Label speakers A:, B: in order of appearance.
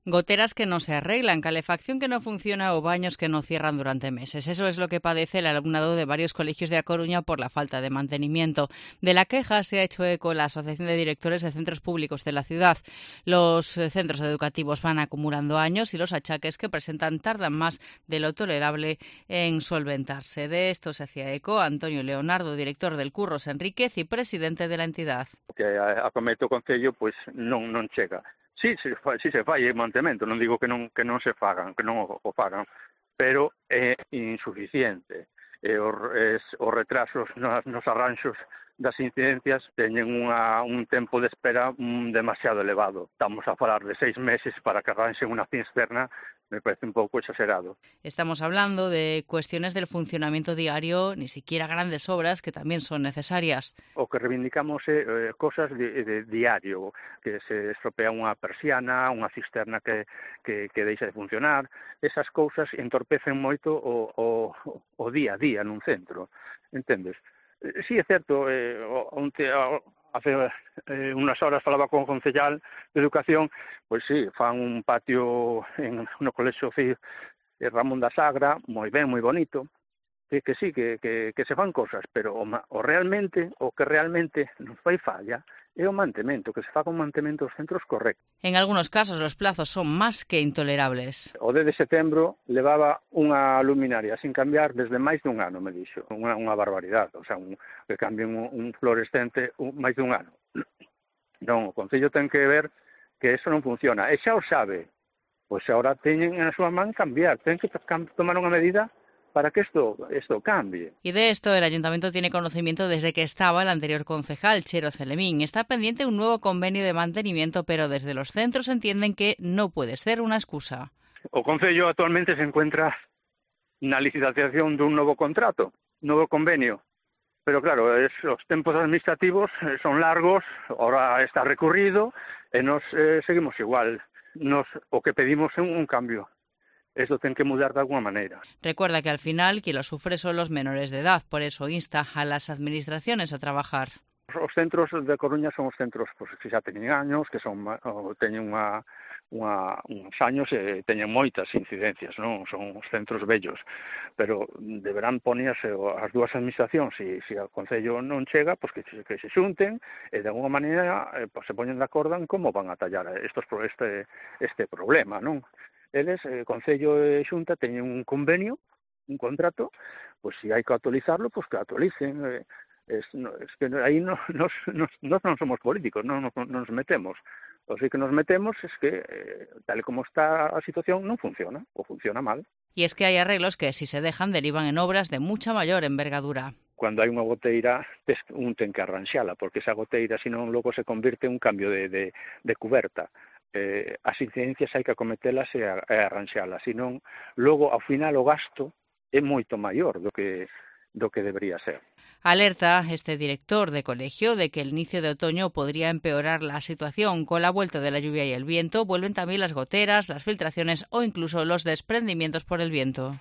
A: Goteras que no se arreglan, calefacción que no funciona o baños que no cierran durante meses. Eso es lo que padece el alumnado de varios colegios de A Coruña por la falta de mantenimiento. De la queja se ha hecho eco la Asociación de Directores de Centros Públicos de la ciudad. Los centros educativos van acumulando años y los achaques que presentan tardan más de lo tolerable en solventarse. De esto se hacía eco Antonio Leonardo, director del Curros Enríquez y presidente de la entidad.
B: Que acomete o Concello, pois non chega. Si se fai mantemento, non digo que non se fagan, que non o fagan, pero é insuficiente. Os retrasos nos arranxos das incidencias teñen un tempo de espera demasiado elevado. Estamos a falar de 6 meses para que arranxen unha cisterna, me parece un pouco exagerado.
A: Estamos hablando de cuestiones del funcionamiento diario, ni siquiera grandes obras que también son necesarias.
B: O que reivindicamos é cosas de diario, que se estropea unha persiana, unha cisterna que deixa de funcionar. Esas cousas entorpecen moito o día a día nun centro, entendes? Sí, é certo, hace unas horas falaba con o concellal de Educación, pois sí, fan un patio no colexio Ramón da Sagra, moi ben, moi bonito, que sí, que se fan cosas, pero o que realmente nos fai falla é o mantemento, que se faga un mantemento dos centros correcto.
A: En algunos casos los plazos son más que intolerables.
B: O 10 de setembro levaba unha luminaria sin cambiar desde máis dun ano, me dixo. Unha barbaridade, o sea, que cambien un fluorescente máis dun ano. Non, o Concello ten que ver que eso non funciona. E xa o sabe, pois agora teñen na súa man cambiar, ten que tomar unha medida para que esto cambie.
A: Y de esto el Ayuntamiento tiene conocimiento desde que estaba el anterior concejal, Chero Celemín. Está pendiente un nuevo convenio de mantenimiento, pero desde los centros entienden que no puede ser una excusa.
B: O Concello actualmente se encuentra na licitación dun novo contrato, novo convenio. Pero claro, os tempos administrativos son largos, ahora está recurrido, e nos seguimos igual. O que pedimos é un cambio. Eso ten que mudar de alguna maneira.
A: Recuerda que al final quien lo sufre son los menores de edad, por eso insta a las administraciones a trabajar.
B: Os centros de Coruña son os centros que xa teñen años, que teñen uns años e teñen moitas incidencias, non? Son os centros vellos, pero deberán ponerse as dúas administracións, se o Concello non chega, pois que se xunten e de alguna maneira se poñen de acordo en como van a tallar este problema, non? Eles, Concello e Xunta, teñen un convenio, un contrato, pois se hai que actualizarlo, pois que actualicen. Es que aí nos non somos políticos, non nos metemos. O que nos metemos es que, tal como está a situación, non funciona, ou funciona mal.
A: Y es que hay arreglos que, si se dejan, derivan en obras de mucha mayor envergadura.
B: Cuando hai unha goteira, un ten que arranxala, porque esa goteira, senón, logo se convirte en un cambio de cuberta. As incidencias hai que acometelas e arranxalas, senón, logo, ao final, o gasto é moito maior do que debería ser.
A: Alerta este director de colegio de que el inicio de otoño podría empeorar la situación. Con la vuelta de la lluvia y el viento vuelven también las goteras, las filtraciones o incluso los desprendimientos por el viento.